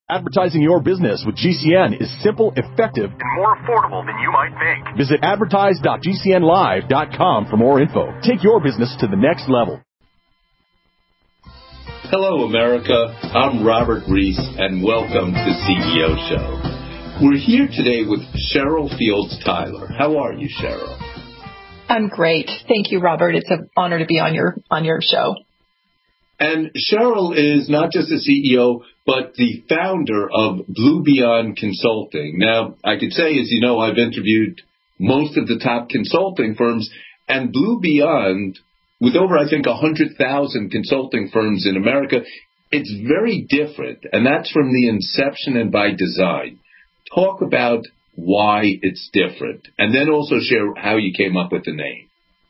Advertising your business with GCN is simple, effective, and more affordable than you might think. Visit advertise.gcnlive.com for more info. Take your business to the next level. Hello, America. I'm Robert Reese, and welcome to CEO Show. We're here today with Cheryl Fields Tyler. How are you, Cheryl? I'm great. Thank you, Robert. It's an honor to be on your show. And Cheryl is not just the CEO, but the founder of Blue Beyond Consulting. Now, I could say, as you know, I've interviewed most of the top consulting firms, and Blue Beyond, with over, I think, 100,000 consulting firms in America, it's very different, and that's from the inception and by design. Talk about why it's different, and then also share how you came up with the name.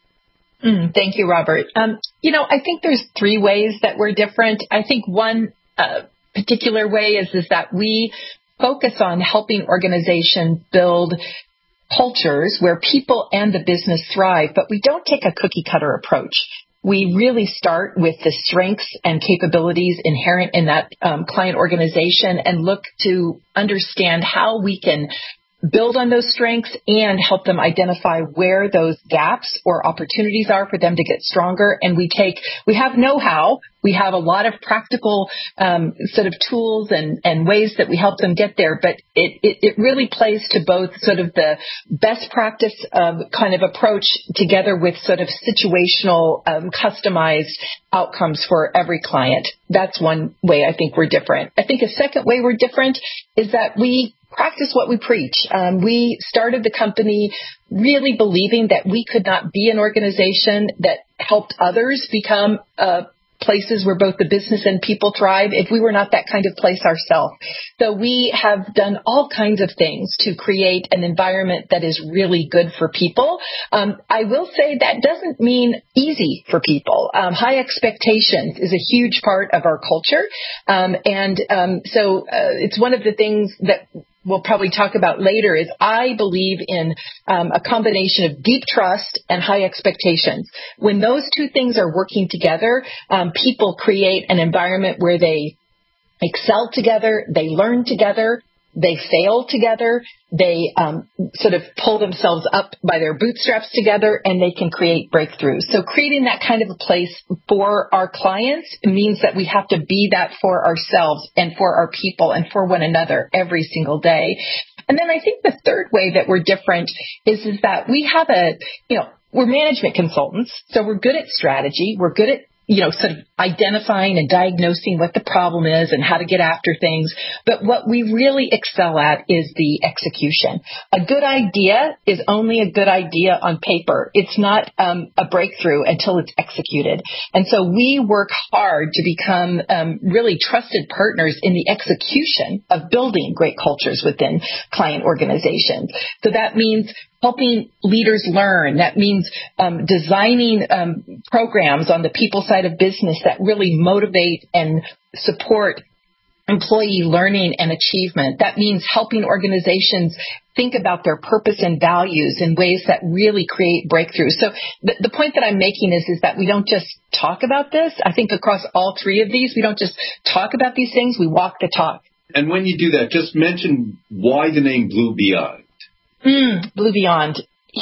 Thank you, Robert. I think there's three ways that we're different. I think one particular way is that we focus on helping organizations build cultures where people and the business thrive, but we don't take a cookie-cutter approach. We really start with the strengths and capabilities inherent in that client organization and look to understand how we can build on those strengths and help them identify where those gaps or opportunities are for them to get stronger. And we have know-how. We have a lot of practical sort of tools and ways that we help them get there. But it really plays to both sort of the best practice kind of approach together with sort of situational, customized outcomes for every client. That's one way I think we're different. I think a second way we're different is that we practice what we preach. We started the company really believing that we could not be an organization that helped others become places where both the business and people thrive if we were not that kind of place ourselves. So we have done all kinds of things to create an environment that is really good for people. I will say that doesn't mean easy for people. High expectations is a huge part of our culture. So it's one of the things that we'll probably talk about later is I believe in a combination of deep trust and high expectations. When those two things are working together, people create an environment where they excel together, they learn together, they fail together, they sort of pull themselves up by their bootstraps together, and they can create breakthroughs. So creating that kind of a place for our clients means that we have to be that for ourselves and for our people and for one another every single day. And then I think the third way that we're different is that we have we're management consultants, so we're good at strategy, we're good at sort of identifying and diagnosing what the problem is and how to get after things. But what we really excel at is the execution. A good idea is only a good idea on paper. It's not a breakthrough until it's executed. And so we work hard to become really trusted partners in the execution of building great cultures within client organizations. So that means helping leaders learn. That means designing programs on the people side of business that really motivate and support employee learning and achievement. That means helping organizations think about their purpose and values in ways that really create breakthroughs. So the point that I'm making is that we don't just talk about this. I think across all three of these, we don't just talk about these things, we walk the talk. And when you do that, just mention why the name Blue Beyond. Blue Beyond.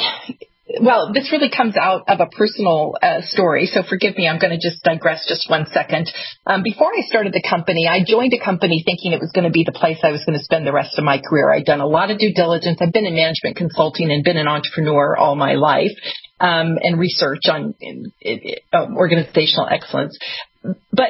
Well, this really comes out of a personal story, so forgive me, I'm going to just digress just 1 second. Before I started the company, I joined a company thinking it was going to be the place I was going to spend the rest of my career. I'd done a lot of due diligence. I've been in management consulting and been an entrepreneur all my life, and research on organizational excellence. But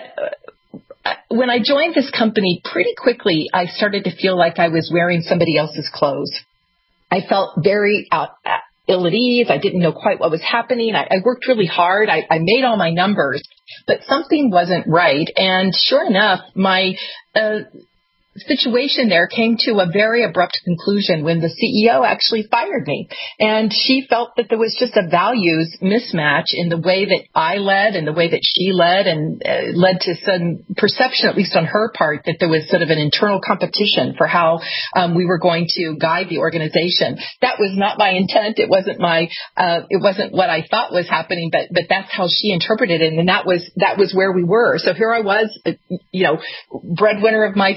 when I joined this company, pretty quickly, I started to feel like I was wearing somebody else's clothes. I felt very ill at ease. I didn't know quite what was happening. I worked really hard. I made all my numbers, but something wasn't right. And sure enough, my situation there came to a very abrupt conclusion when the CEO actually fired me. And she felt that there was just a values mismatch in the way that I led and the way that she led, and led to some perception, at least on her part, that there was sort of an internal competition for how we were going to guide the organization. That was not my intent. It wasn't what I thought was happening, but that's how she interpreted it. And that was where we were. So here I was, breadwinner of my family,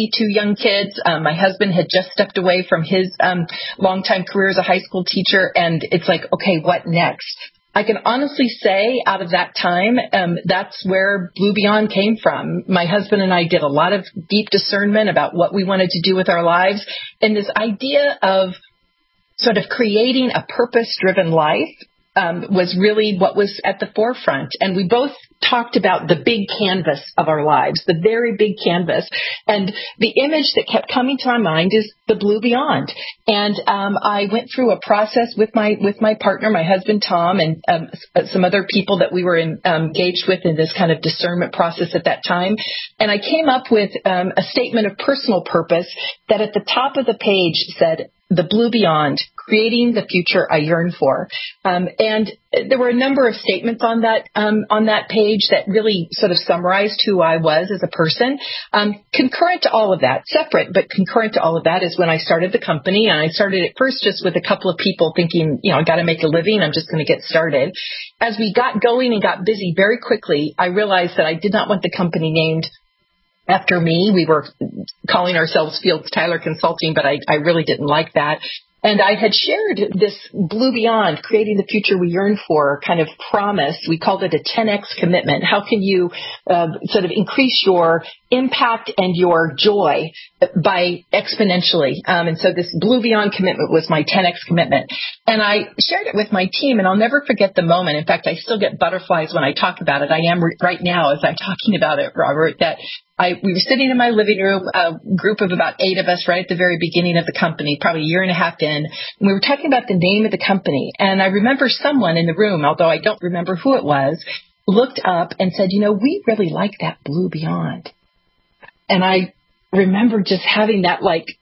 family, 2 young kids. My husband had just stepped away from his longtime career as a high school teacher. And it's like, okay, what next? I can honestly say out of that time, that's where Blue Beyond came from. My husband and I did a lot of deep discernment about what we wanted to do with our lives. And this idea of sort of creating a purpose-driven life was really what was at the forefront. And we both talked about the big canvas of our lives, the very big canvas. And the image that kept coming to my mind is the Blue Beyond. And I went through a process with my partner, my husband, Tom, and some other people that we were engaged with in this kind of discernment process at that time. And I came up with a statement of personal purpose that at the top of the page said, "The Blue Beyond, creating the future I yearn for." And there were a number of statements on that page that really sort of summarized who I was as a person. Concurrent to all of that, separate but concurrent to all of that, is when I started the company. And I started it first just with a couple of people thinking, I got to make a living. I'm just going to get started. As we got going and got busy very quickly, I realized that I did not want the company named after me. We were calling ourselves Fields Tyler Consulting, but I really didn't like that. And I had shared this Blue Beyond, creating the future we yearn for kind of promise. We called it a 10X commitment. How can you sort of increase your impact and your joy by exponentially? And so this Blue Beyond commitment was my 10X commitment. And I shared it with my team, and I'll never forget the moment. In fact, I still get butterflies when I talk about it. I am right now as I'm talking about it, Robert, that we were sitting in my living room, a group of about 8 of us right at the very beginning of the company, probably a year and a half in. And we were talking about the name of the company. And I remember someone in the room, although I don't remember who it was, looked up and said, we really like that Blue Beyond. And I remember just having that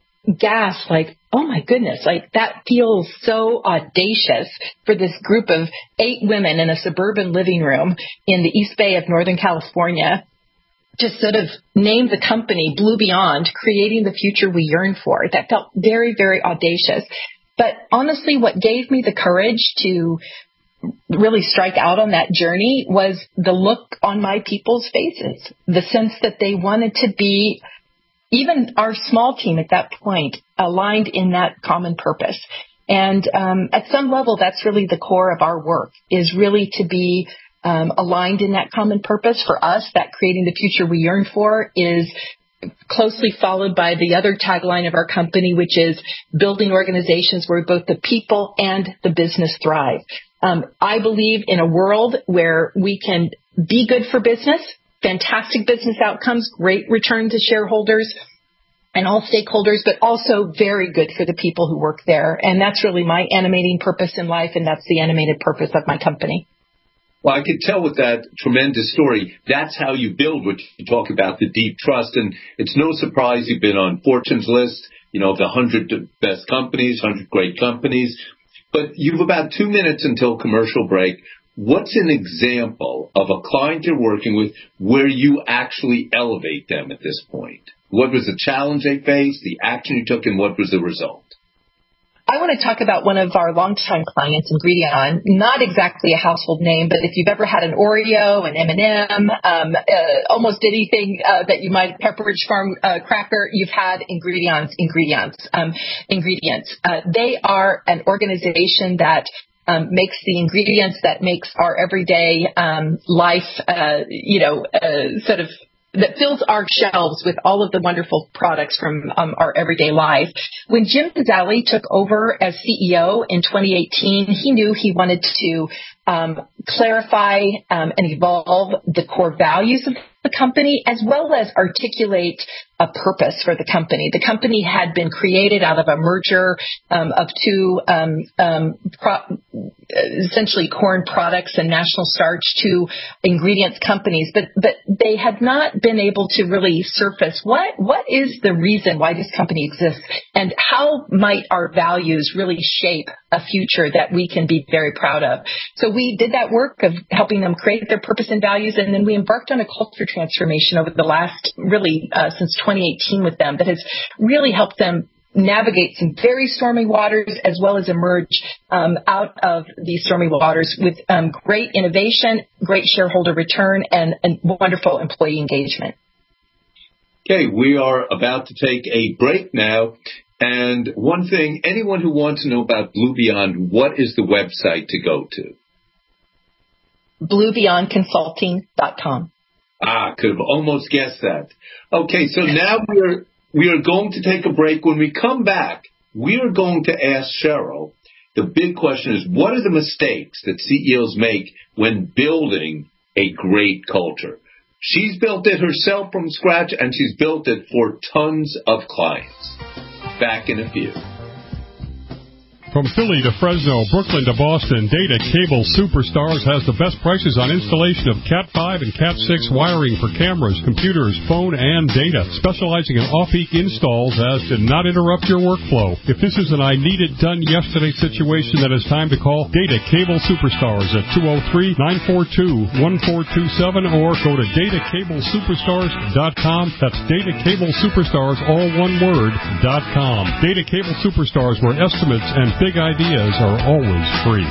gasp, oh my goodness, that feels so audacious for this group of 8 women in a suburban living room in the East Bay of Northern California. Just sort of name the company Blue Beyond, creating the future we yearn for. That felt very, very audacious. But honestly, what gave me the courage to really strike out on that journey was the look on my people's faces, the sense that they wanted to be, even our small team at that point, aligned in that common purpose. And at some level, that's really the core of our work, is really to be aligned in that common purpose. For us, that creating the future we yearn for is closely followed by the other tagline of our company, which is building organizations where both the people and the business thrive. I believe in a world where we can be good for business, fantastic business outcomes, great return to shareholders and all stakeholders, but also very good for the people who work there. And that's really my animating purpose in life, and that's the animated purpose of my company. Well, I could tell with that tremendous story, that's how you build what you talk about, the deep trust. And it's no surprise you've been on Fortune's list, of the 100 best companies, 100 great companies. But you've about 2 minutes until commercial break. What's an example of a client you're working with where you actually elevate them at this point? What was the challenge they faced, the action you took, and what was the result? I want to talk about one of our longtime clients, Ingredion. Not exactly a household name, but if you've ever had an Oreo, an M&M, almost anything that you might, Pepperidge Farm cracker, you've had ingredients. They are an organization that makes the ingredients that makes our everyday life, sort of that fills our shelves with all of the wonderful products from our everyday life. When Jim Zali took over as CEO in 2018, he knew he wanted to clarify and evolve the core values of the company, as well as articulate a purpose for the company. The company had been created out of a merger of 2 essentially corn products and National Starch, 2 ingredients companies, but they had not been able to really surface what is the reason why this company exists, and how might our values really shape a future that we can be very proud of. So we did that work of helping them create their purpose and values, and then we embarked on a culture transformation over the last, really, since 2018 with them, that has really helped them navigate some very stormy waters, as well as emerge out of these stormy waters with great innovation, great shareholder return, and wonderful employee engagement. Okay, we are about to take a break now. And one thing, anyone who wants to know about Blue Beyond, what is the website to go to? BlueBeyondConsulting.com. Could have almost guessed that. Okay, so now we are going to take a break. When we come back, we are going to ask Cheryl, the big question is, what are the mistakes that CEOs make when building a great culture? She's built it herself from scratch, and she's built it for tons of clients. Back in a few. From Philly to Fresno, Brooklyn to Boston, Data Cable Superstars has the best prices on installation of Cat5 and Cat6 wiring for cameras, computers, phone, and data. Specializing in off-peak installs as to not interrupt your workflow. If this is an I-need-it-done-yesterday situation, then it's time to call Data Cable Superstars at 203-942-1427 or go to datacablesuperstars.com. That's Data Cable Superstars, all one word, .com. Data Cable Superstars, where estimates and big ideas are always free.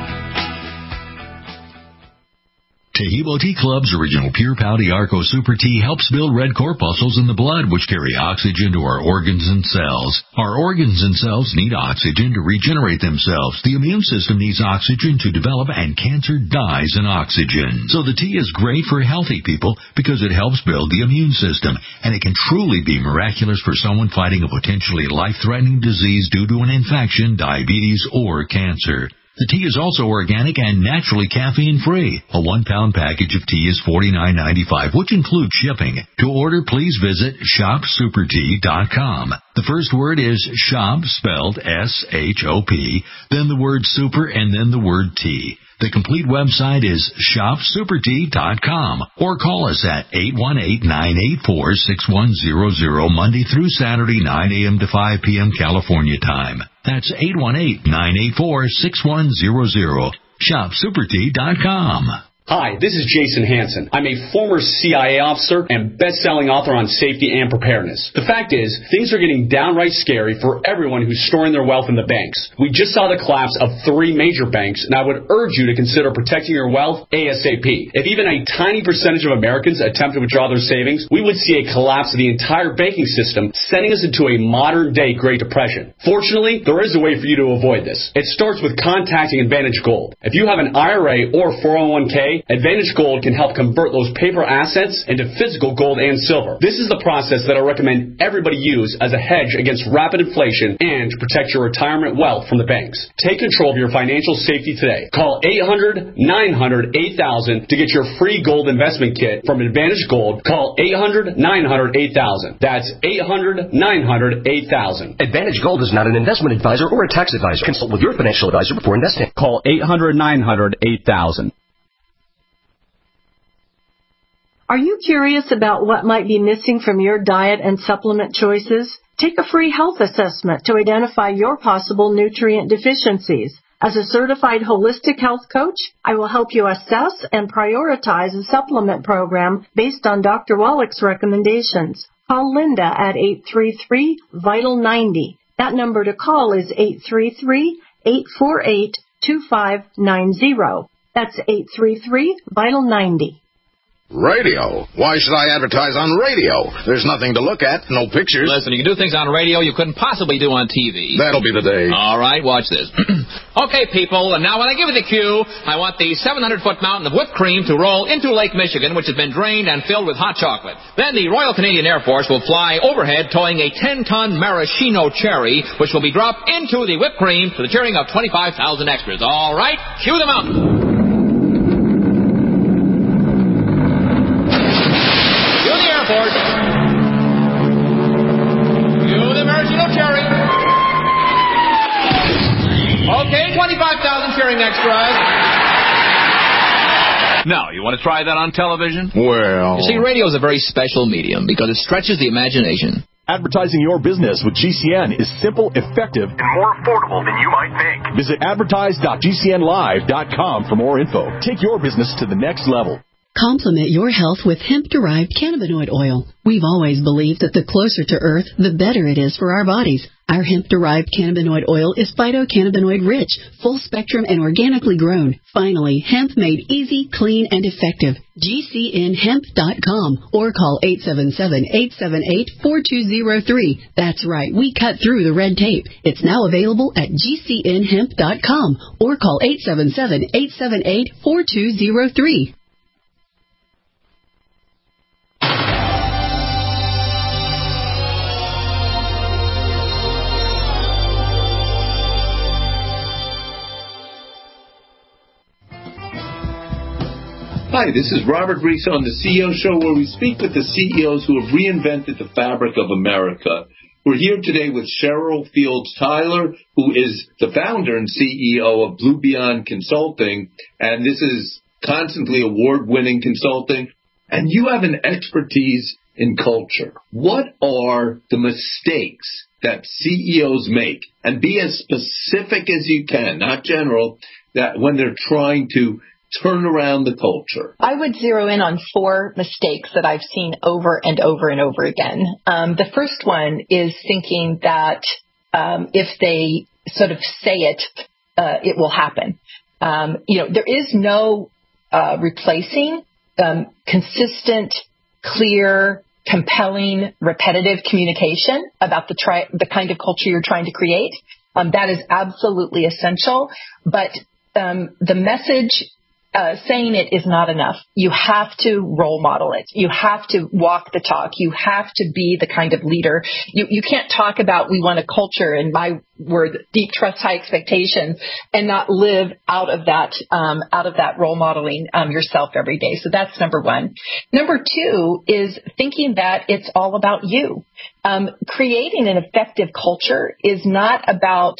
Taheebo Tea Club's original Pure Pau Arco Super Tea helps build red corpuscles in the blood, which carry oxygen to our organs and cells. Our organs and cells need oxygen to regenerate themselves. The immune system needs oxygen to develop, and cancer dies in oxygen. So the tea is great for healthy people because it helps build the immune system, and it can truly be miraculous for someone fighting a potentially life-threatening disease due to an infection, diabetes, or cancer. The tea is also organic and naturally caffeine-free. A 1-pound package of tea is $49.95, which includes shipping. To order, please visit shopsupertea.com. The first word is shop, spelled S-H-O-P, then the word super, and then the word tea. The complete website is shopsupertea.com, or call us at 818-984-6100 Monday through Saturday, 9 a.m. to 5 p.m. California time. That's 818-984-6100. Shopsupertea.com. Hi, this is Jason Hansen. I'm a former CIA officer and best-selling author on safety and preparedness. The fact is, things are getting downright scary for everyone who's storing their wealth in the banks. We just saw the collapse of 3 major banks, and I would urge you to consider protecting your wealth ASAP. If even a tiny percentage of Americans attempt to withdraw their savings, we would see a collapse of the entire banking system, sending us into a modern-day Great Depression. Fortunately, there is a way for you to avoid this. It starts with contacting Advantage Gold. If you have an IRA or 401k, Advantage Gold can help convert those paper assets into physical gold and silver. This is the process that I recommend everybody use as a hedge against rapid inflation and to protect your retirement wealth from the banks. Take control of your financial safety today. Call 800-900-8000 to get your free gold investment kit from Advantage Gold. Call 800-900-8000. That's 800-900-8000. Advantage Gold is not an investment advisor or a tax advisor. Consult with your financial advisor before investing. Call 800-900-8000. Are you curious about what might be missing from your diet and supplement choices? Take a free health assessment to identify your possible nutrient deficiencies. As a certified holistic health coach, I will help you assess and prioritize a supplement program based on Dr. Wallach's recommendations. Call Linda at 833-VITAL-90. That number to call is 833-848-2590. That's 833-VITAL-90. Radio? Why should I advertise on radio? There's nothing to look at, no pictures. Listen, you can do things on radio you couldn't possibly do on TV. That'll be the day. All right, watch this. Okay, people, and now when I give you the cue, I want the 700-foot mountain of whipped cream to roll into Lake Michigan, which has been drained and filled with hot chocolate. Then the Royal Canadian Air Force will fly overhead towing a 10-ton maraschino cherry, which will be dropped into the whipped cream to the cheering of 25,000 extras. All right, cue the mountain. Airport. You the maraschino cherry. Okay, 25,000 cheering extras. Now, you want to try that on television? Well... You see, radio is a very special medium because it stretches the imagination. Advertising your business with GCN is simple, effective, and more affordable than you might think. Visit advertise.gcnlive.com for more info. Take your business to the next level. Complement your health with hemp-derived cannabinoid oil. We've always believed that the closer to Earth, the better it is for our bodies. Our hemp-derived cannabinoid oil is phytocannabinoid-rich, full-spectrum, and organically grown. Finally, hemp made easy, clean, and effective. GCNhemp.com or call 877-878-4203. That's right, we cut through the red tape. It's now available at GCNhemp.com or call 877-878-4203. Hi, this is Robert Reese on the CEO Show, where we speak with the CEOs who have reinvented the fabric of America. We're here today with Cheryl Fields Tyler, who is the founder and CEO of Blue Beyond Consulting, and this is constantly award-winning consulting. And you have an expertise in culture. What are the mistakes that CEOs make? And be as specific as you can, not general, that when they're trying to turn around the culture. I would zero in on 4 mistakes that I've seen over and over and over again. The first one is thinking that if they sort of say it, it will happen. There is no replacing consistent, clear, compelling, repetitive communication about the kind of culture you're trying to create. That is absolutely essential. But the message saying it is not enough. You have to role model it. You have to walk the talk. You have to be the kind of leader. You can't talk about we want a culture, and my word, deep trust, high expectations, and not live out of that role modeling yourself every day. So that's number one. Number 2 is thinking that it's all about you. Creating an effective culture is not about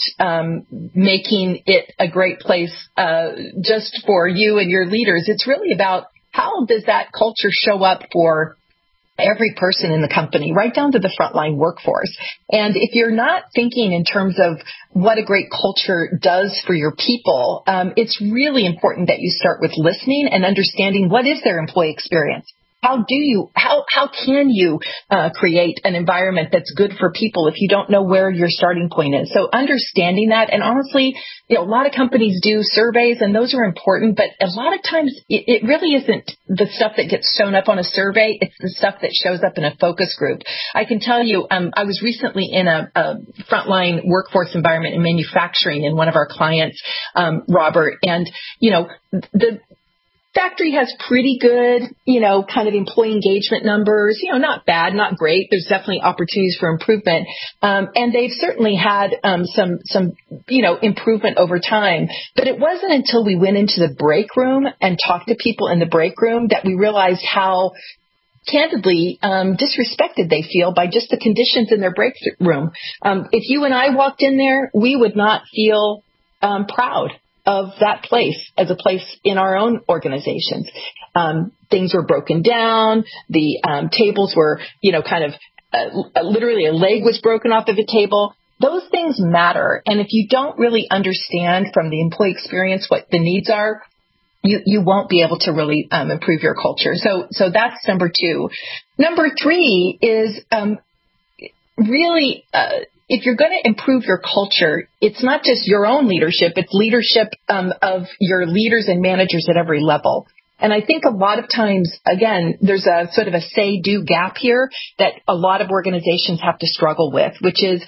making it a great place just for you and your leaders. It's really about how does that culture show up for every person in the company, right down to the frontline workforce. And if you're not thinking in terms of what a great culture does for your people, it's really important that you start with listening and understanding what is their employee experience. How can you create an environment that's good for people if you don't know where your starting point is? So understanding that, and honestly, a lot of companies do surveys, and those are important, but a lot of times it really isn't the stuff that gets shown up on a survey. It's the stuff that shows up in a focus group. I can tell you, I was recently in a frontline workforce environment in manufacturing in one of our clients, Robert, and the factory has pretty good, kind of employee engagement numbers, not bad, not great. There's definitely opportunities for improvement. And they've certainly had some improvement over time. But it wasn't until we went into the break room and talked to people in the break room that we realized how candidly disrespected they feel by just the conditions in their break room. If you and I walked in there, we would not feel proud of that place as a place in our own organizations. Things were broken down. The tables were, literally a leg was broken off of a table. Those things matter. And if you don't really understand from the employee experience what the needs are, you won't be able to really improve your culture. So that's number 2. Number 3 is really if you're going to improve your culture, it's not just your own leadership, it's leadership of your leaders and managers at every level. And I think a lot of times, again, there's a sort of a say-do gap here that a lot of organizations have to struggle with, which is,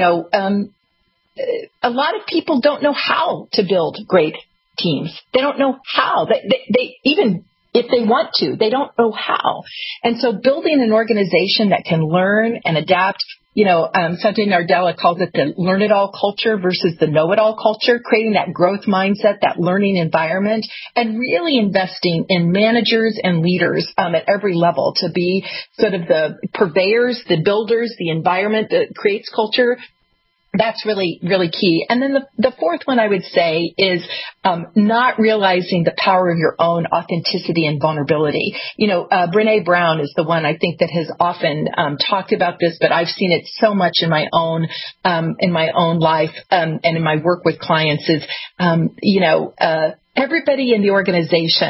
a lot of people don't know how to build great teams. They don't know how. They even if they want to, they don't know how. And so building an organization that can learn and adapt, Satya Nadella calls it the learn-it-all culture versus the know-it-all culture, creating that growth mindset, that learning environment, and really investing in managers and leaders at every level to be sort of the purveyors, the builders, the environment that creates culture. That's really, really key. And then the fourth one I would say is not realizing the power of your own authenticity and vulnerability. Brené Brown is the one I think that has often talked about this, but I've seen it so much in my own life and in my work with clients is, everybody in the organization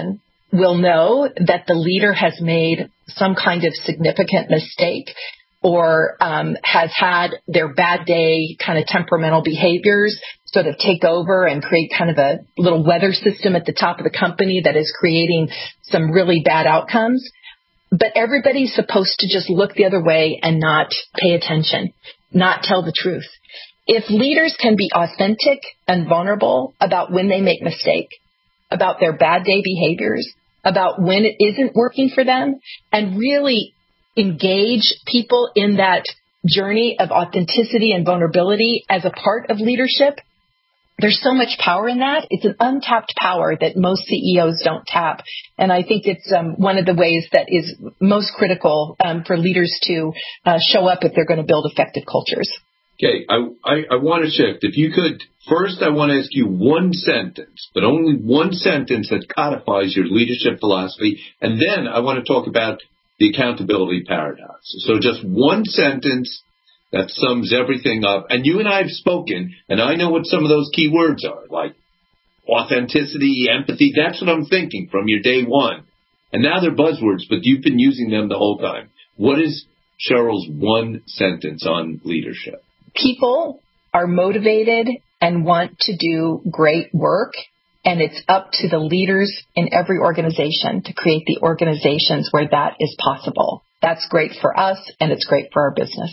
will know that the leader has made some kind of significant mistake or has had their bad day kind of temperamental behaviors sort of take over and create kind of a little weather system at the top of the company that is creating some really bad outcomes. But everybody's supposed to just look the other way and not pay attention, not tell the truth. If leaders can be authentic and vulnerable about when they make mistake, about their bad day behaviors, about when it isn't working for them, and really engage people in that journey of authenticity and vulnerability as a part of leadership, there's so much power in that. It's an untapped power that most CEOs don't tap. And I think it's one of the ways that is most critical for leaders to show up if they're going to build effective cultures. Okay, I want to shift. If you could, first I want to ask you one sentence, but only one sentence that codifies your leadership philosophy, and then I want to talk about the accountability paradox. So just one sentence that sums everything up. And you and I have spoken, and I know what some of those key words are, like authenticity, empathy. That's what I'm thinking from your day one. And now they're buzzwords, but you've been using them the whole time. What is Cheryl's one sentence on leadership? People are motivated and want to do great work, and it's up to the leaders in every organization to create the organizations where that is possible. That's great for us, and it's great for our business.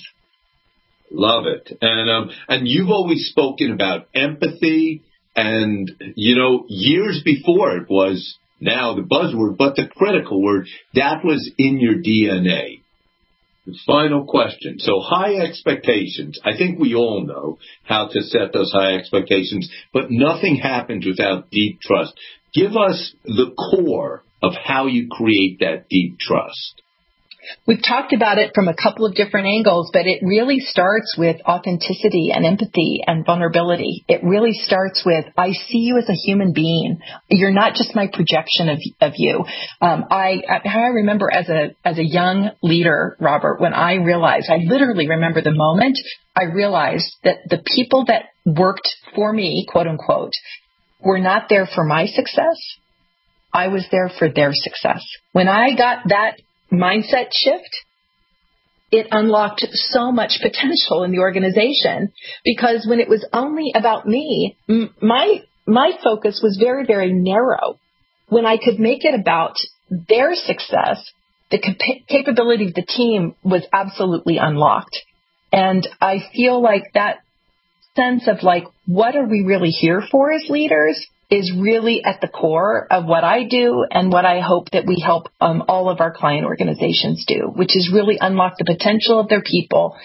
Love it. And you've always spoken about empathy, and, years before it was now the buzzword, but the critical word, that was in your DNA. The final question. So high expectations. I think we all know how to set those high expectations, but nothing happens without deep trust. Give us the core of how you create that deep trust. We've talked about it from a couple of different angles, but it really starts with authenticity and empathy and vulnerability. It really starts with, I see you as a human being. You're not just my projection of you. I remember as a young leader, Robert, when I literally remember the moment I realized that the people that worked for me, quote unquote, were not there for my success. I was there for their success. When I got that mindset shift, it unlocked so much potential in the organization, because when it was only about me, my focus was very, very narrow. When I could make it about their success, the capability of the team was absolutely unlocked. And I feel like that sense of what are we really here for as leaders is really at the core of what I do and what I hope that we help all of our client organizations do, which is really unlock the potential of their people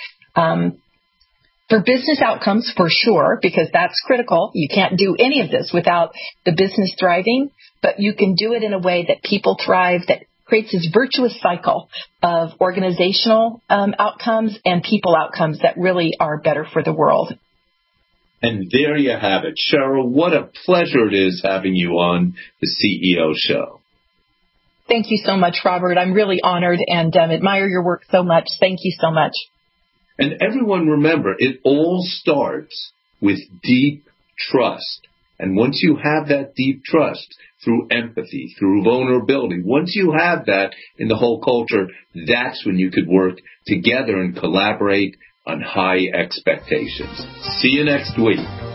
for business outcomes, for sure, because that's critical. You can't do any of this without the business thriving, but you can do it in a way that people thrive, that creates this virtuous cycle of organizational outcomes and people outcomes that really are better for the world. And there you have it. Cheryl, what a pleasure it is having you on the CEO Show. Thank you so much, Robert. I'm really honored and admire your work so much. Thank you so much. And everyone remember, it all starts with deep trust. And once you have that deep trust through empathy, through vulnerability, once you have that in the whole culture, that's when you could work together and collaborate on high expectations. See you next week.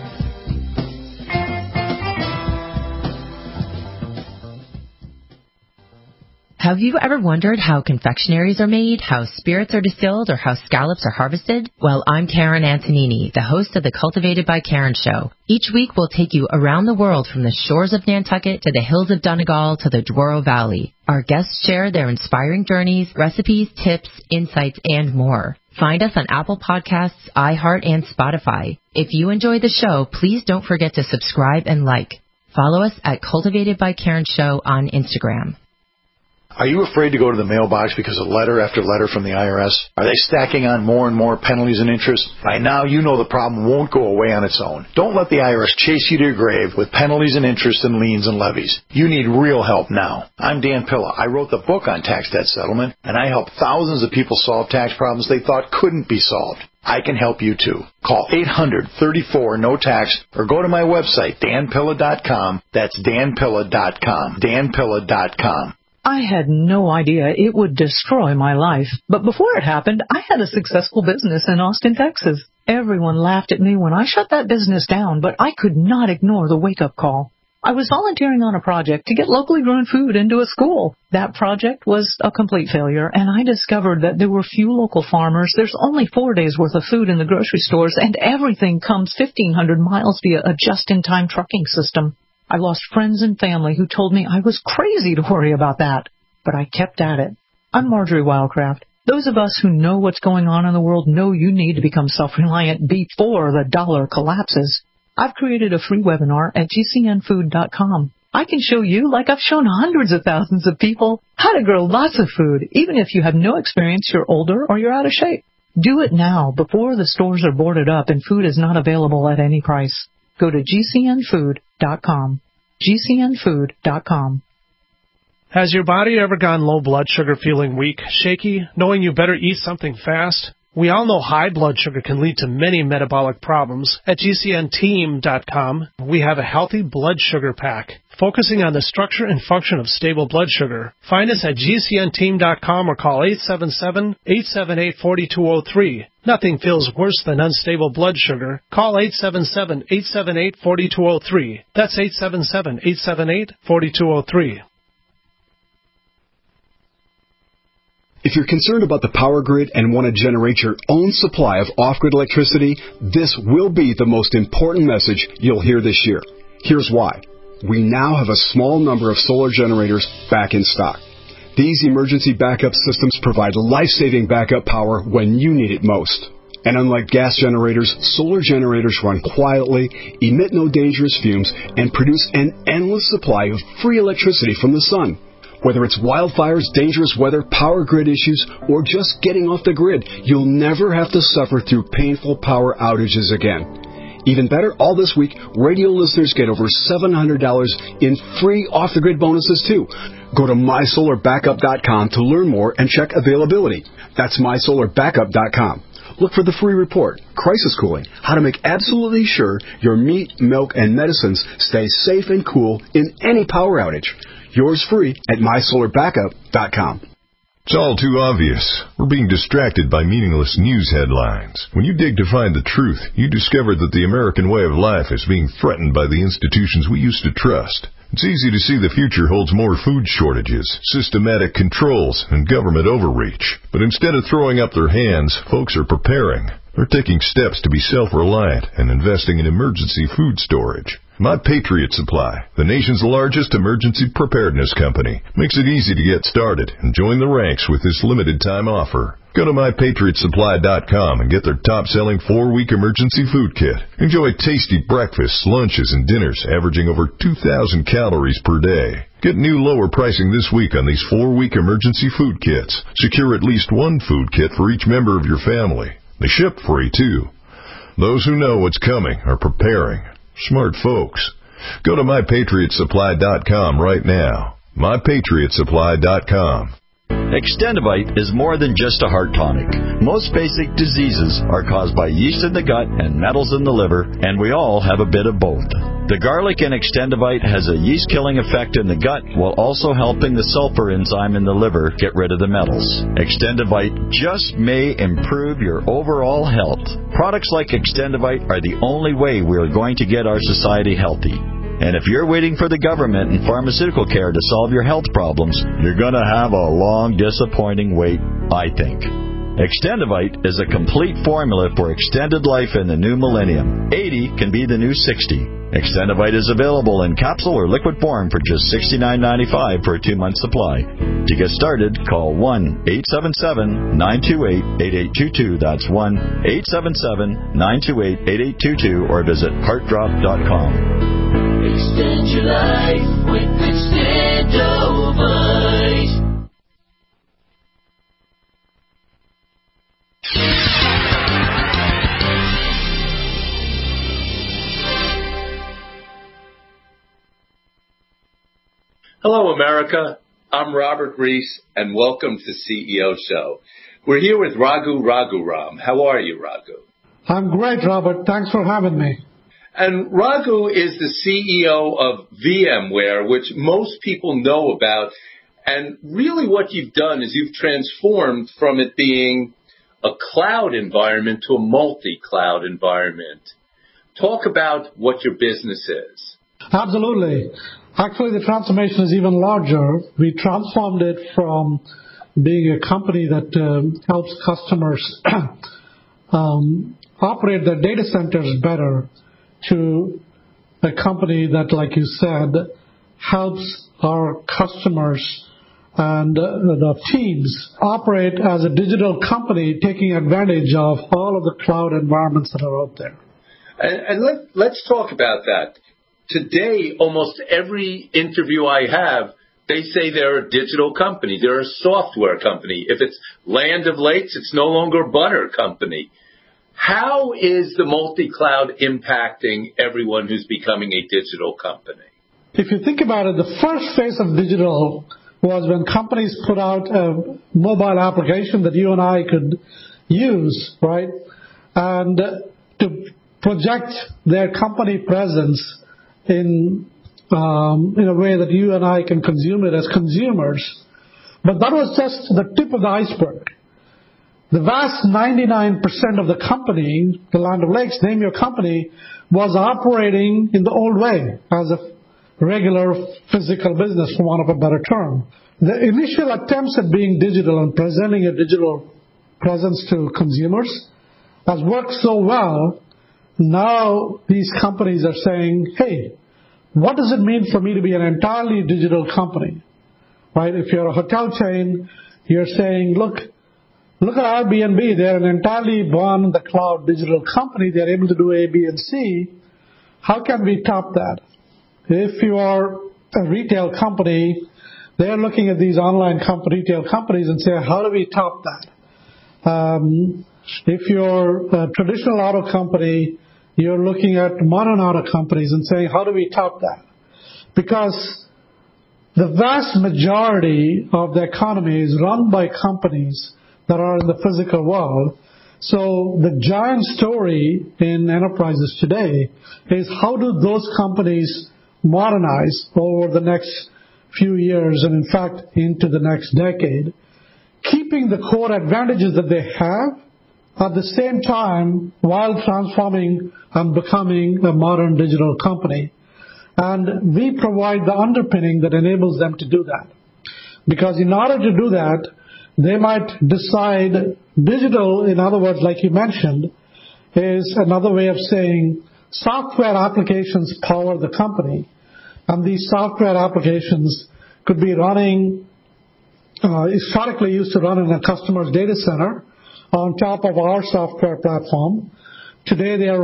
Have you ever wondered how confectionaries are made, how spirits are distilled, or how scallops are harvested? Well, I'm Karen Antonini, the host of the Cultivated by Karen show. Each week we'll take you around the world from the shores of Nantucket to the hills of Donegal to the Douro Valley. Our guests share their inspiring journeys, recipes, tips, insights, and more. Find us on Apple Podcasts, iHeart, and Spotify. If you enjoy the show, please don't forget to subscribe and like. Follow us at Cultivated by Karen Show on Instagram. Are you afraid to go to the mailbox because of letter after letter from the IRS? Are they stacking on more and more penalties and interest? By now, you know the problem won't go away on its own. Don't let the IRS chase you to your grave with penalties and interest and liens and levies. You need real help now. I'm Dan Pilla. I wrote the book on tax debt settlement, and I help thousands of people solve tax problems they thought couldn't be solved. I can help you too. Call 800-34-NO-TAX or go to my website, danpilla.com. That's danpilla.com. danpilla.com. I had no idea it would destroy my life. But before it happened, I had a successful business in Austin, Texas. Everyone laughed at me when I shut that business down, but I could not ignore the wake-up call. I was volunteering on a project to get locally grown food into a school. That project was a complete failure, and I discovered that there were few local farmers. There's only 4 days' worth of food in the grocery stores, and everything comes 1,500 miles via a just-in-time trucking system. I lost friends and family who told me I was crazy to worry about that, but I kept at it. I'm Marjorie Wildcraft. Those of us who know what's going on in the world know you need to become self-reliant before the dollar collapses. I've created a free webinar at gcnfood.com. I can show you, like I've shown hundreds of thousands of people, how to grow lots of food, even if you have no experience, you're older, or you're out of shape. Do it now, before the stores are boarded up and food is not available at any price. Go to gcnfood.com. gcnfood.com. Has your body ever gone low blood sugar, feeling weak, shaky, knowing you better eat something fast? We all know high blood sugar can lead to many metabolic problems. At GCNteam.com, we have a healthy blood sugar pack, focusing on the structure and function of stable blood sugar. Find us at GCNteam.com or call 877-878-4203. Nothing feels worse than unstable blood sugar. Call 877-878-4203. That's 877-878-4203. If you're concerned about the power grid and want to generate your own supply of off-grid electricity, this will be the most important message you'll hear this year. Here's why. We now have a small number of solar generators back in stock. These emergency backup systems provide life-saving backup power when you need it most. And unlike gas generators, solar generators run quietly, emit no dangerous fumes, and produce an endless supply of free electricity from the sun. Whether it's wildfires, dangerous weather, power grid issues, or just getting off the grid, you'll never have to suffer through painful power outages again. Even better, all this week, radio listeners get over $700 in free off-the-grid bonuses, too. Go to mysolarbackup.com to learn more and check availability. That's mysolarbackup.com. Look for the free report, Crisis Cooling, how to make absolutely sure your meat, milk, and medicines stay safe and cool in any power outage. Yours free at mysolarbackup.com. It's all too obvious. We're being distracted by meaningless news headlines. When you dig to find the truth, you discover that the American way of life is being threatened by the institutions we used to trust. It's easy to see the future holds more food shortages, systematic controls, and government overreach. But instead of throwing up their hands, folks are preparing. They're taking steps to be self-reliant and investing in emergency food storage. My Patriot Supply, the nation's largest emergency preparedness company, makes it easy to get started and join the ranks with this limited-time offer. Go to MyPatriotSupply.com and get their top-selling 4-week emergency food kit. Enjoy tasty breakfasts, lunches, and dinners averaging over 2,000 calories per day. Get new lower pricing this week on these 4-week emergency food kits. Secure at least one food kit for each member of your family. They ship free, too. Those who know what's coming are preparing. Smart folks. Go to MyPatriotSupply.com right now. MyPatriotSupply.com. Extendivite is more than just a heart tonic. Most basic diseases are caused by yeast in the gut and metals in the liver, and we all have a bit of both. The garlic in Extendivite has a yeast-killing effect in the gut while also helping the sulfur enzyme in the liver get rid of the metals. Extendivite just may improve your overall health. Products like Extendivite are the only way we are going to get our society healthy. And if you're waiting for the government and pharmaceutical care to solve your health problems, you're going to have a long, disappointing wait, I think. Extendivite is a complete formula for extended life in the new millennium. 80 can be the new 60. Extendivite is available in capsule or liquid form for just $69.95 for a 2-month supply. To get started, call 1-877-928-8822. That's 1-877-928-8822 or visit heartdrop.com. Extend your life with Extendivite. Hello, America. I'm Robert Reese, and welcome to CEO Show, We're here with Raghu Raghuram. How are you, Raghu? I'm great, Robert. Thanks for having me. And Raghu is the CEO of VMware, which most people know about. And really what you've done is you've transformed from it being a cloud environment to a multi-cloud environment. Talk about what your business is. Absolutely. Actually, the transformation is even larger. We transformed it from being a company that helps customers operate their data centers better to a company that, like you said, helps our customers and the teams operate as a digital company, taking advantage of all of the cloud environments that are out there. And let's talk about that. Today, almost every interview I have, they say they're a digital company. They're a software company. If it's Land O'Lakes, it's no longer a butter company. How is the multi-cloud impacting everyone who's becoming a digital company? If you think about it, the first phase of digital was when companies put out a mobile application that you and I could use, right? And to project their company presence in a way that you and I can consume it as consumers. But that was just the tip of the iceberg. The vast 99% of the company, the Land O'Lakes, name your company, was operating in the old way as a regular physical business, for want of a better term. The initial attempts at being digital and presenting a digital presence to consumers has worked so well. Now these companies are saying, hey, what does it mean for me to be an entirely digital company? Right? If you're a hotel chain, you're saying, look at Airbnb. They're an entirely born the cloud digital company. They're able to do A, B, and C. How can we top that? If you are a retail company, they're looking at these online retail companies and say, how do we top that? If you're a traditional auto company, you're looking at modern auto companies and saying, how do we top that? Because the vast majority of the economy is run by companies that are in the physical world. So the giant story in enterprises today is how do those companies modernize over the next few years and, in fact, into the next decade, keeping the core advantages that they have at the same time while transforming and becoming a modern digital company. And we provide the underpinning that enables them to do that. Because in order to do that, they might decide digital, in other words, like you mentioned, is another way of saying software applications power the company. And these software applications could be running, historically used to run in a customer's data center on top of our software platform. Today they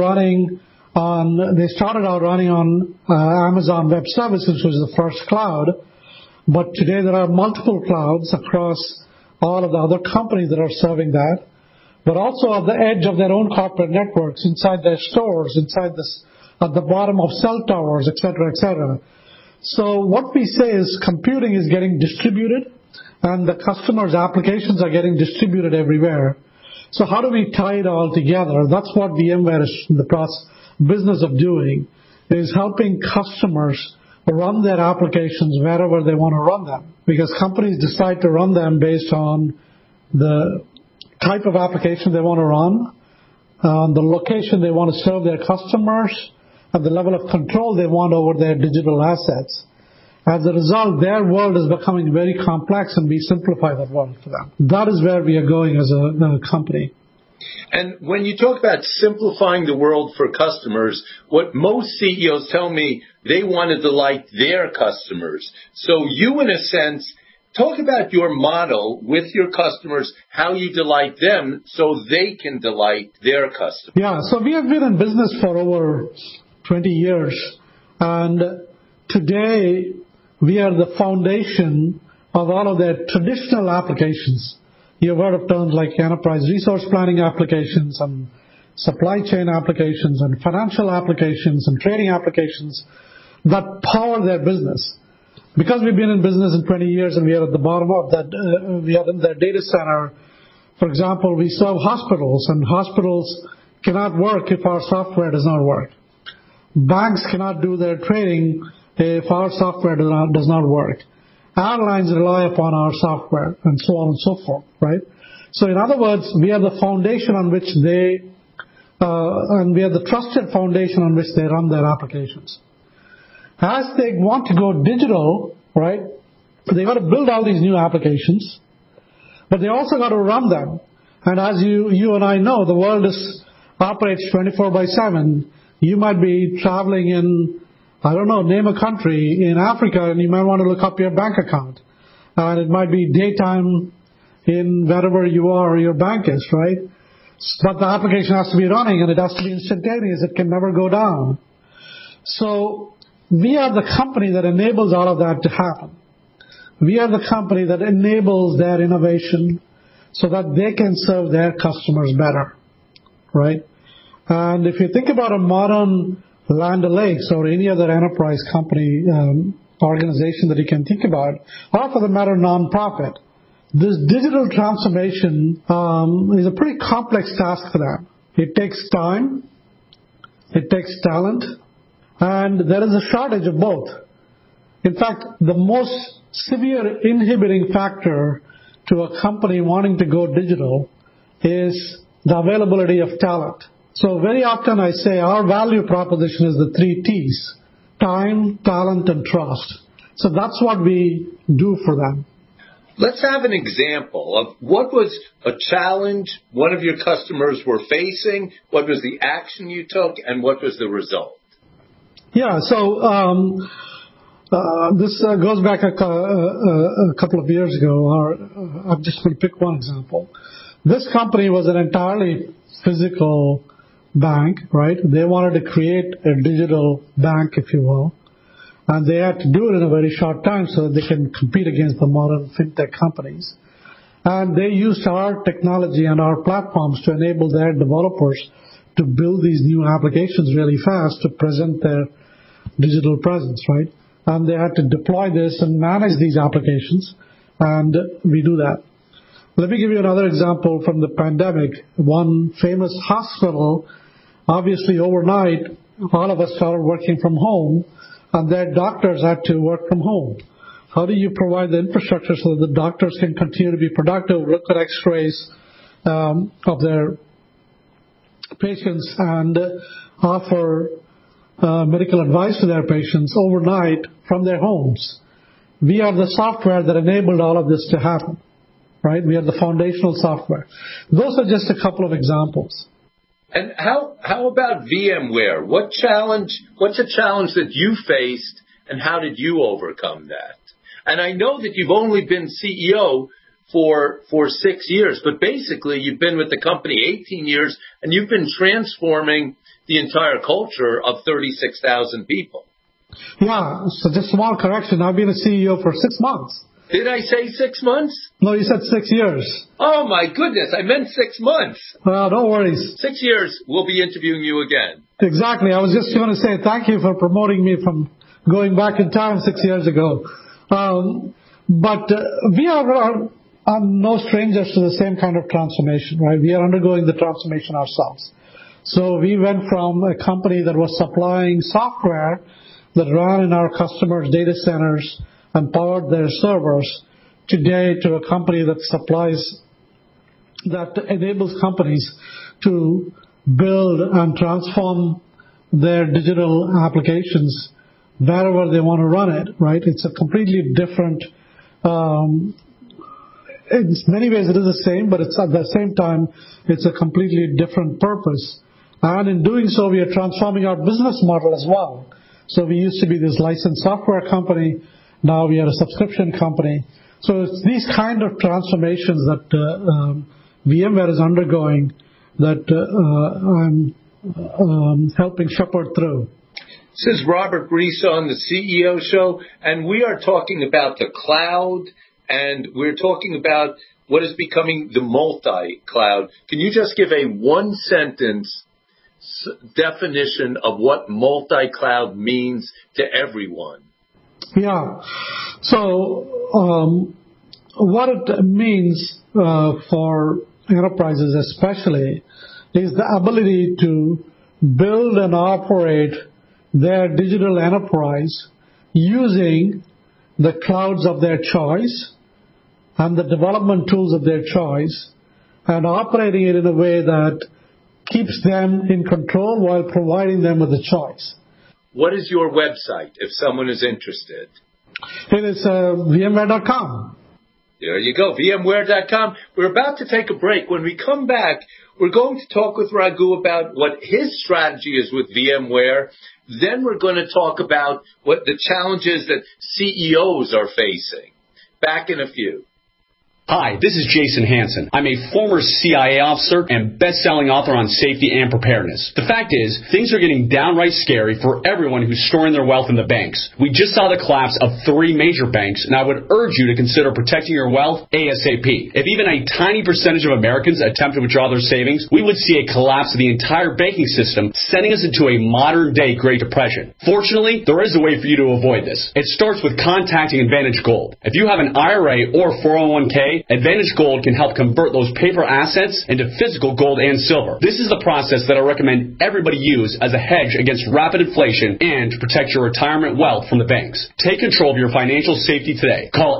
started out running on Amazon Web Services, which is the first cloud. But today there are multiple clouds across all of the other companies that are serving that, but also at the edge of their own corporate networks, inside their stores, at the bottom of cell towers, etc., etc. So what we say is computing is getting distributed, and the customer's applications are getting distributed everywhere. So how do we tie it all together? That's what VMware is in the business of doing, is helping customers run their applications wherever they want to run them. Because companies decide to run them based on the type of application they want to run, the location they want to serve their customers, and the level of control they want over their digital assets. As a result, their world is becoming very complex, and we simplify that world for them. That is where we are going as a company. And when you talk about simplifying the world for customers, what most CEOs tell me, they want to delight their customers. So you, in a sense, talk about your model with your customers, how you delight them so they can delight their customers. Yeah, so we have been in business for over 20 years, and today we are the foundation of all of their traditional applications. You've heard of terms like enterprise resource planning applications and supply chain applications and financial applications and trading applications that power their business. Because we've been in business in 20 years and we are at the bottom of that, we are in their data center, For example, we serve hospitals, and hospitals cannot work if our software does not work. Banks cannot do their trading if our software does not work. Airlines rely upon our software, and so on and so forth, right? So in other words, we are the foundation on which and we are the trusted foundation on which they run their applications. As they want to go digital, right, they got to build all these new applications, but they also got to run them. And as you and I know, the world operates 24/7. You might be traveling in, I don't know, name a country in Africa, and you might want to look up your bank account. And it might be daytime in wherever you are, your bank is, right? But the application has to be running, and it has to be instantaneous. It can never go down. So we are the company that enables all of that to happen. We are the company that enables their innovation so that they can serve their customers better, right? And if you think about a modern Land O'Lakes or any other enterprise company, organization that you can think about, or for the matter, nonprofit, this digital transformation is a pretty complex task for them. It takes time, it takes talent, and there is a shortage of both. In fact, the most severe inhibiting factor to a company wanting to go digital is the availability of talent. So very often I say our value proposition is the 3 T's: time, talent, and trust. So that's what we do for them. Let's have an example of what was a challenge one of your customers were facing, what was the action you took, and what was the result. Yeah, so this goes back a couple of years ago, or I'm just going to pick one example. This company was an entirely physical bank, right? They wanted to create a digital bank, if you will. And they had to do it in a very short time so that they can compete against the modern fintech companies. And they used our technology and our platforms to enable their developers to build these new applications really fast to present their digital presence, right? And they had to deploy this and manage these applications, and we do that. Let me give you another example from the pandemic. One famous hospital, obviously overnight, all of us started working from home, and their doctors had to work from home. How do you provide the infrastructure so that the doctors can continue to be productive, look at x-rays of their patients, and offer medical advice to their patients overnight from their homes? We are the software that enabled all of this to happen, right? We are the foundational software. Those are just a couple of examples. And how about VMware? What's a challenge that you faced, and how did you overcome that? And I know that you've only been CEO for 6 years, but basically you've been with the company 18 years, and you've been transforming the entire culture of 36,000 people. Yeah, so just a small correction. I've been a CEO for 6 months. Did I say 6 months? No, you said 6 years. Oh, my goodness. I meant 6 months. Well, no worries. 6 years, we'll be interviewing you again. Exactly. I was just going to say thank you for promoting me from going back in time 6 years ago. But we are no strangers to the same kind of transformation, right? We are undergoing the transformation ourselves. So we went from a company that was supplying software that ran in our customers' data centers and powered their servers today to a company that enables companies to build and transform their digital applications wherever they want to run it, right? It's a completely different, in many ways it is the same, but it's at the same time, it's a completely different purpose. And in doing so, we are transforming our business model as well. So we used to be this licensed software company. Now we are a subscription company. So it's these kind of transformations that VMware is undergoing that I'm helping shepherd through. This is Robert Griesa on the CEO Show, and we are talking about the cloud, and we're talking about what is becoming the multi-cloud. Can you just give a one-sentence definition of what multi-cloud means to everyone? Yeah. So what it means for enterprises especially, is the ability to build and operate their digital enterprise using the clouds of their choice and the development tools of their choice, and operating it in a way that keeps them in control while providing them with a choice. What is your website if someone is interested? It is VMware.com. There you go, VMware.com. We're about to take a break. When we come back, we're going to talk with Raghu about what his strategy is with VMware. Then we're going to talk about what the challenges that CEOs are facing. Back in a few. Hi, this is Jason Hansen. I'm a former CIA officer and best-selling author on safety and preparedness. The fact is, things are getting downright scary for everyone who's storing their wealth in the banks. We just saw the collapse of 3 major banks, and I would urge you to consider protecting your wealth ASAP. If even a tiny percentage of Americans attempt to withdraw their savings, we would see a collapse of the entire banking system, sending us into a modern-day Great Depression. Fortunately, there is a way for you to avoid this. It starts with contacting Advantage Gold. If you have an IRA or 401k, Advantage Gold can help convert those paper assets into physical gold and silver. This is the process that I recommend everybody use as a hedge against rapid inflation and to protect your retirement wealth from the banks. Take control of your financial safety today. Call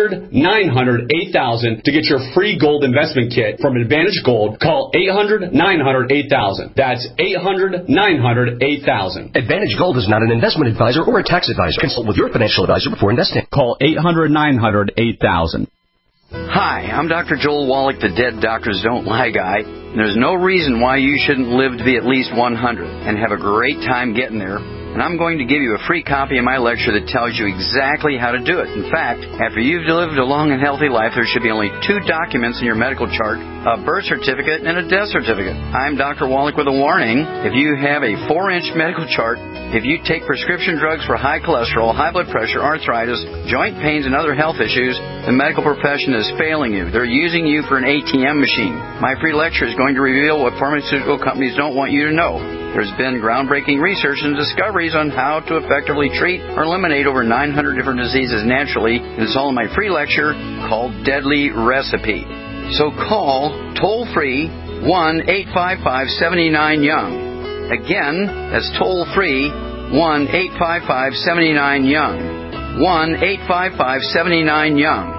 800-900-8000 to get your free gold investment kit from Advantage Gold. Call 800-900-8000. That's 800-900-8000. Advantage Gold is not an investment advisor or a tax advisor. Consult with your financial advisor before investing. Call 800-900-8000. Hi, I'm Dr. Joel Wallach, the Dead Doctors Don't Lie guy. And there's no reason why you shouldn't live to be at least 100 and have a great time getting there. And I'm going to give you a free copy of my lecture that tells you exactly how to do it. In fact, after you've lived a long and healthy life, there should be only 2 documents in your medical chart, a birth certificate and a death certificate. I'm Dr. Wallach with a warning. If you have a 4-inch medical chart, if you take prescription drugs for high cholesterol, high blood pressure, arthritis, joint pains, and other health issues, the medical profession is failing you. They're using you for an ATM machine. My free lecture is going to reveal what pharmaceutical companies don't want you to know. There's been groundbreaking research and discoveries on how to effectively treat or eliminate over 900 different diseases naturally. It's all in my free lecture called Deadly Recipe. So call toll-free 1-855-79-YOUNG. Again, that's toll-free 1-855-79-YOUNG. 1-855-79-YOUNG.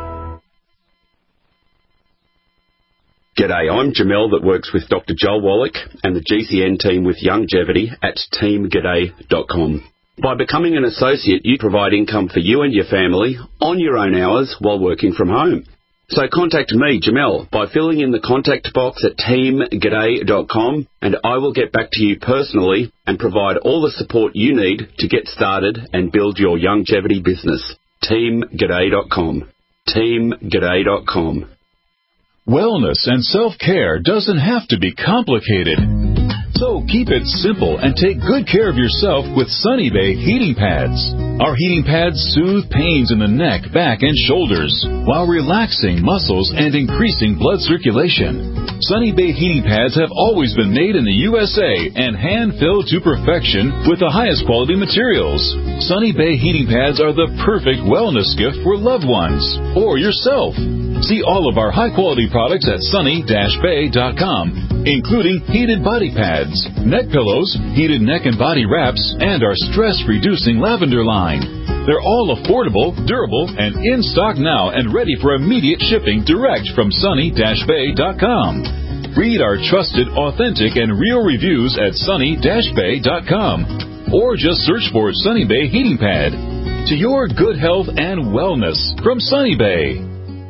G'day, I'm Jamel that works with Dr. Joel Wallach and the GCN team with Longevity at teamg'day.com. By becoming an associate, you provide income for you and your family on your own hours while working from home. So contact me, Jamel, by filling in the contact box at teamg'day.com, and I will get back to you personally and provide all the support you need to get started and build your longevity business. teamg'day.com. teamg'day.com. Wellness and self-care doesn't have to be complicated. So keep it simple and take good care of yourself with Sunny Bay heating pads. Our heating pads soothe pains in the neck, back, and shoulders while relaxing muscles and increasing blood circulation. Sunny Bay heating pads have always been made in the USA and hand-filled to perfection with the highest quality materials. Sunny Bay heating pads are the perfect wellness gift for loved ones or yourself. See all of our high-quality products at sunny-bay.com, including heated body pads, neck pillows, heated neck and body wraps, and our stress-reducing lavender line. They're all affordable, durable, and in stock now and ready for immediate shipping direct from sunny-bay.com. Read our trusted, authentic, and real reviews at sunny-bay.com, or just search for Sunny Bay Heating Pad. To your good health and wellness from Sunny Bay.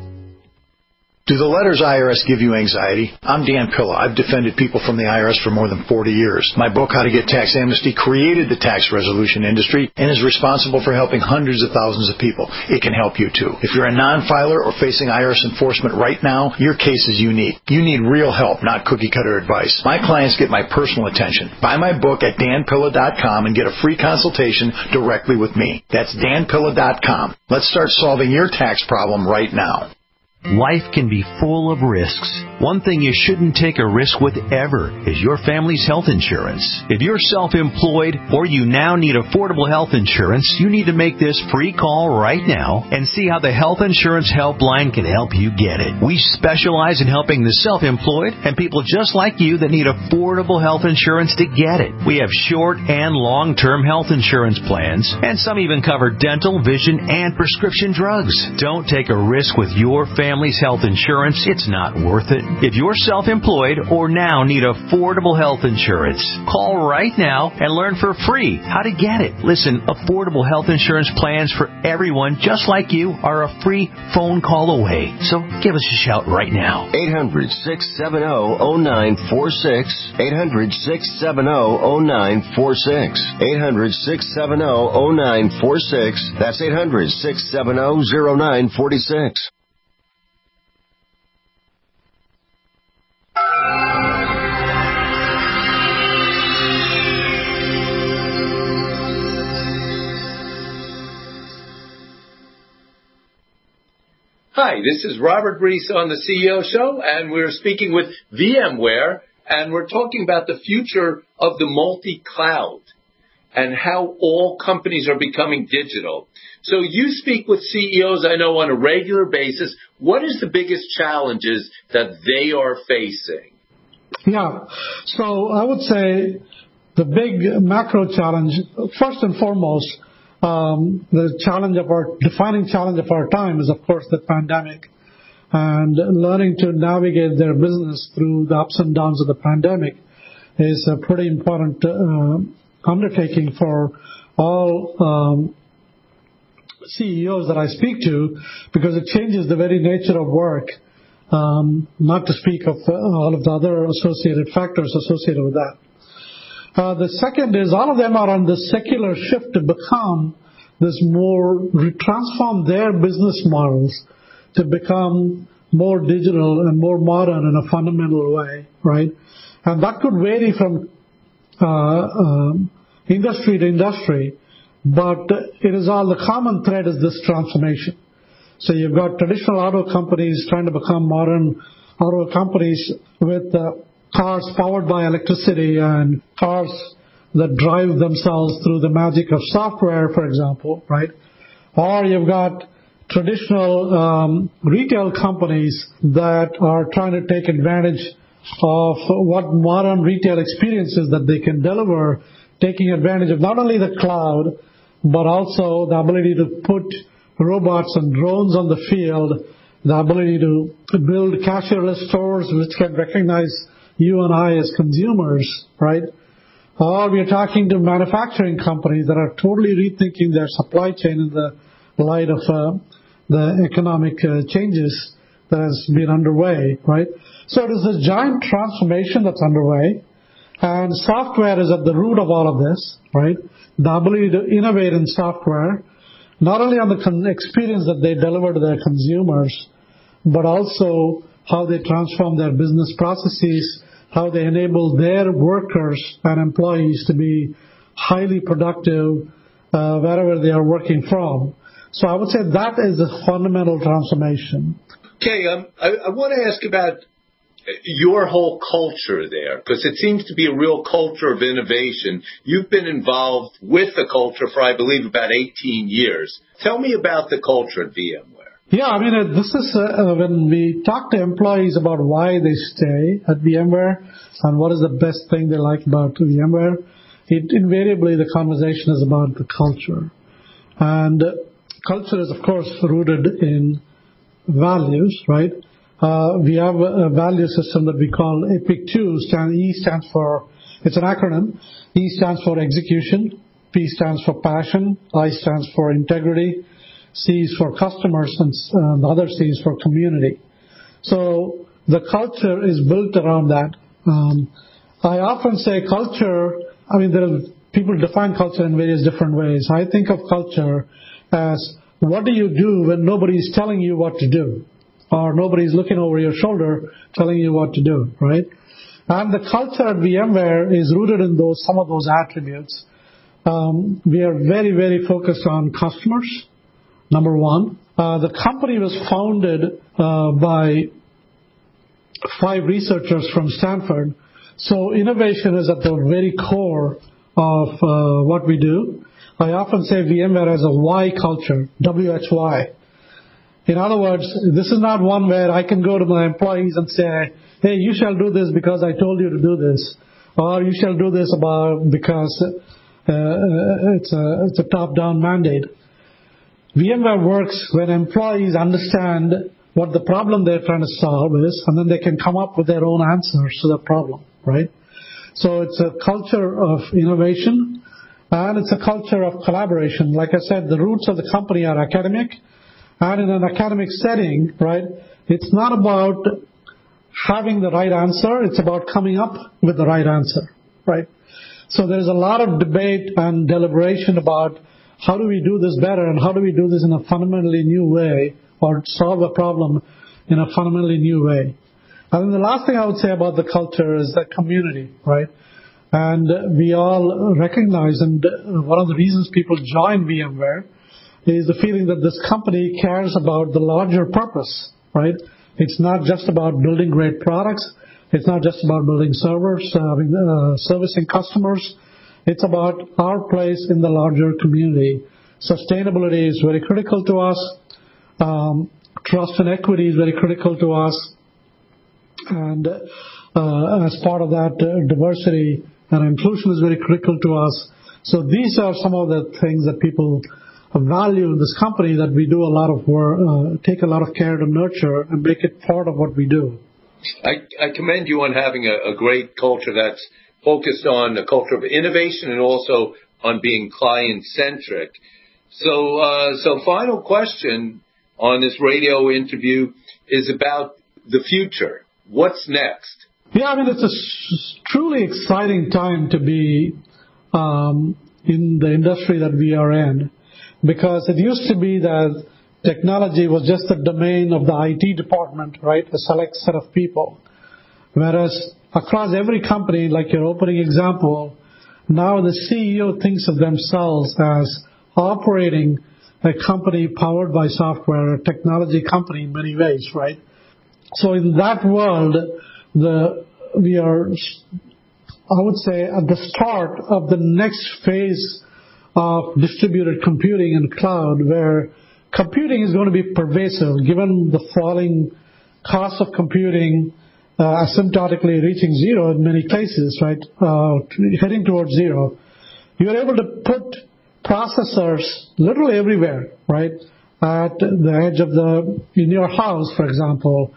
Do the letters IRS give you anxiety? I'm Dan Pilla. I've defended people from the IRS for more than 40 years. My book, How to Get Tax Amnesty, created the tax resolution industry and is responsible for helping hundreds of thousands of people. It can help you, too. If you're a non-filer or facing IRS enforcement right now, your case is unique. You need real help, not cookie-cutter advice. My clients get my personal attention. Buy my book at danpilla.com and get a free consultation directly with me. That's danpilla.com. Let's start solving your tax problem right now. Life can be full of risks. One thing you shouldn't take a risk with ever is your family's health insurance. If you're self-employed or you now need affordable health insurance, you need to make this free call right now and see how the Health Insurance Helpline can help you get it. We specialize in helping the self-employed and people just like you that need affordable health insurance to get it. We have short and long-term health insurance plans, and some even cover dental, vision, and prescription drugs. Don't take a risk with your family's health insurance. It's not worth it. If you're self-employed or now need affordable health insurance, call right now and learn for free how to get it. Listen, affordable health insurance plans for everyone just like you are a free phone call away. So give us a shout right now. 800-670-0946. 800-670-0946. 800-670-0946. That's 800-670-0946. Hi, this is Robert Reese on the CEO Show, and we're speaking with VMware, and we're talking about the future of the multi-cloud and how all companies are becoming digital. So you speak with CEOs, I know, on a regular basis. What is the biggest challenges that they are facing? Yeah, so I would say the big macro challenge, first and foremost, the defining challenge of our time is, of course, the pandemic, and learning to navigate their business through the ups and downs of the pandemic is a pretty important undertaking for all CEOs that I speak to, because it changes the very nature of work, not to speak of all of the other associated factors associated with that. The second is all of them are on the secular shift to become transform their business models to become more digital and more modern in a fundamental way, right? And that could vary from industry to industry, but it is all the common thread is this transformation. So you've got traditional auto companies trying to become modern auto companies with cars powered by electricity and cars that drive themselves through the magic of software, for example, right? Or you've got traditional retail companies that are trying to take advantage of what modern retail experiences that they can deliver, taking advantage of not only the cloud, but also the ability to put robots and drones on the field, the ability to build cashierless stores which can recognize you and I as consumers, right? Or we're talking to manufacturing companies that are totally rethinking their supply chain in the light of the economic changes that has been underway, right? So it is a giant transformation that's underway, and software is at the root of all of this, right? The ability to innovate in software, not only on the experience that they deliver to their consumers, but also how they transform their business processes, how they enable their workers and employees to be highly productive wherever they are working from. So I would say that is a fundamental transformation. Okay, I want to ask about your whole culture there, because it seems to be a real culture of innovation. You've been involved with the culture for, I believe, about 18 years. Tell me about the culture at VMware. Yeah, I mean, this is when we talk to employees about why they stay at VMware and what is the best thing they like about VMware, invariably the conversation is about the culture. And culture is, of course, rooted in values, right? We have a value system that we call EPIC-2. E stands for, it's an acronym. E stands for execution. P stands for passion. I stands for integrity. C is for customers, and the other C is for community. So the culture is built around that. I often say culture, I mean, people define culture in various different ways. I think of culture as what do you do when nobody's telling you what to do, or nobody's looking over your shoulder telling you what to do, right? And the culture at VMware is rooted in some of those attributes. We are very, very focused on customers. Number one, The company was founded by 5 researchers from Stanford. So innovation is at the very core of what we do. I often say VMware has a Y culture, WHY. In other words, this is not one where I can go to my employees and say, hey, you shall do this because I told you to do this, or you shall do this because it's a top-down mandate. VMware works when employees understand what the problem they're trying to solve is, and then they can come up with their own answers to the problem, right? So it's a culture of innovation, and it's a culture of collaboration. Like I said, the roots of the company are academic, and in an academic setting, right, it's not about having the right answer, it's about coming up with the right answer, right? So there's a lot of debate and deliberation about how do we do this better and how do we do this in a fundamentally new way or solve a problem in a fundamentally new way. And then the last thing I would say about the culture is the community, right? And we all recognize, and one of the reasons people join VMware is the feeling that this company cares about the larger purpose, right? It's not just about building great products. It's not just about building servers, servicing customers. It's about our place in the larger community. Sustainability is very critical to us. Trust and equity is very critical to us. And as part of that, diversity and inclusion is very critical to us. So these are some of the things that people value in this company that we do a lot of work, take a lot of care to nurture and make it part of what we do. I commend you on having a great culture that's focused on a culture of innovation and also on being client-centric. So final question on this radio interview is about the future. What's next? Yeah, I mean, it's a truly exciting time to be in the industry that we are in, because it used to be that technology was just the domain of the IT department, right, a select set of people. Whereas across every company, like your opening example, now the CEO thinks of themselves as operating a company powered by software, a technology company in many ways, right? So in that world, we are, I would say, at the start of the next phase of distributed computing and cloud, where computing is going to be pervasive, given the falling cost of computing, asymptotically reaching zero in many cases, right, heading towards zero. You're able to put processors literally everywhere, right, at the edge of in your house, for example,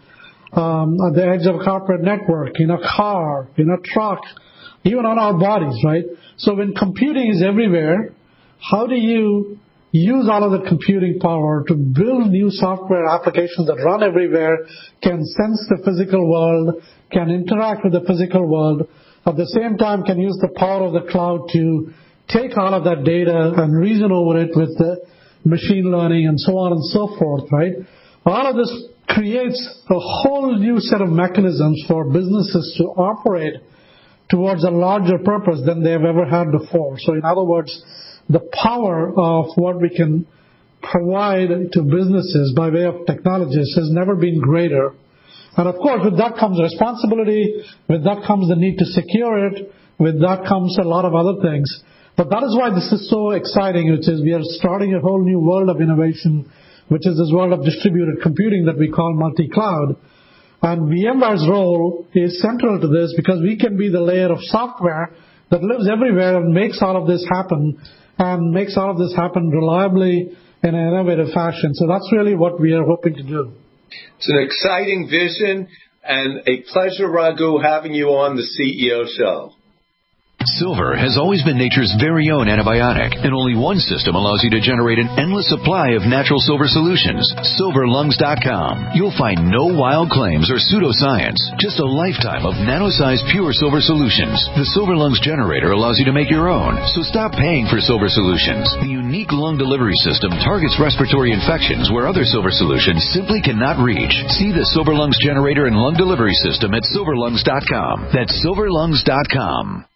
at the edge of a corporate network, in a car, in a truck, even on our bodies, right? So when computing is everywhere, how do you use all of the computing power to build new software applications that run everywhere, can sense the physical world, can interact with the physical world, at the same time can use the power of the cloud to take all of that data and reason over it with the machine learning and so on and so forth, right? All of this creates a whole new set of mechanisms for businesses to operate towards a larger purpose than they have ever had before. So in other words, the power of what we can provide to businesses by way of technologies has never been greater. And of course, with that comes responsibility, with that comes the need to secure it, with that comes a lot of other things. But that is why this is so exciting, which is we are starting a whole new world of innovation, which is this world of distributed computing that we call multi-cloud. And VMware's role is central to this because we can be the layer of software that lives everywhere and makes all of this happen, and makes all of this happen reliably in an innovative fashion. So that's really what we are hoping to do. It's an exciting vision, and a pleasure, Raghu, having you on the CEO Show. Silver has always been nature's very own antibiotic, and only one system allows you to generate an endless supply of natural silver solutions. SilverLungs.com. You'll find no wild claims or pseudoscience, just a lifetime of nano-sized pure silver solutions. The Silver Lungs generator allows you to make your own, so stop paying for silver solutions. The unique lung delivery system targets respiratory infections where other silver solutions simply cannot reach. See the Silver Lungs generator and lung delivery system at SilverLungs.com. That's SilverLungs.com.